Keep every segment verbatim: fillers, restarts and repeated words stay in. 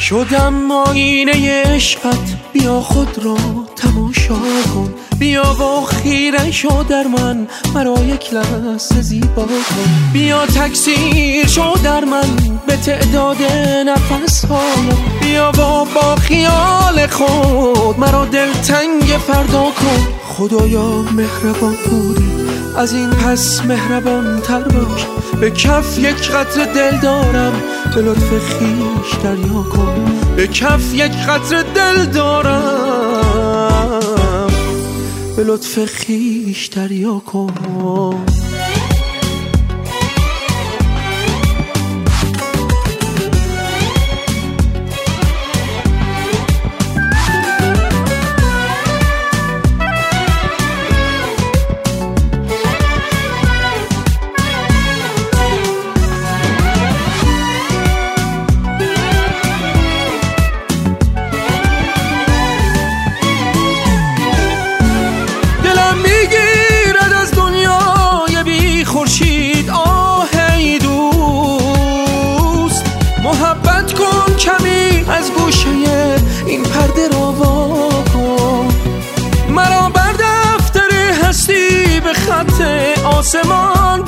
شدم آینه عشقت، بیا خود را تماشا کن، بیا و خیره شو در من، مرا یک لحظه زیبا کن. بیا تکثیر شو در من به تعداد نفس هایم، بیا و با خیال خود مرا دلتنگ فردا کن. خدایا مهربان بودی، از این پس مهربان تر باش، به کف یک قطره دل دارم، به لطف خیش دریا کن. به کف یک قطره دل دارم، به لطف خیش دریا کن. خورشید آه ای دوست، محبت کن کمی از گوشه این پرده را وا کن. مرا بر دفتر هستی به خط آسمان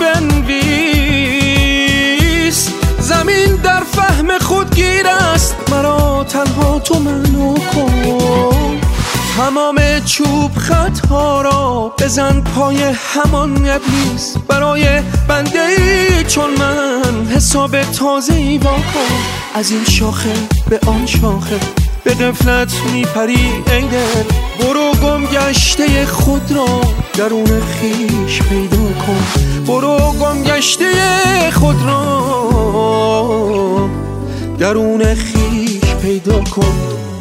بنویس، زمین در فهم خود گیر است، مرا تنها تو منو کن. تمام چوب خطها را بزن پای همان ابلیس، برای بنده ای چون من حساب تازه‌ای وا کن. از این شاخه به آن شاخه به غفلت میپری ای دل، برو گم گشته خود را درون خیش پیدا کن. برو گم گشته خود را درون خیش پیدا کن.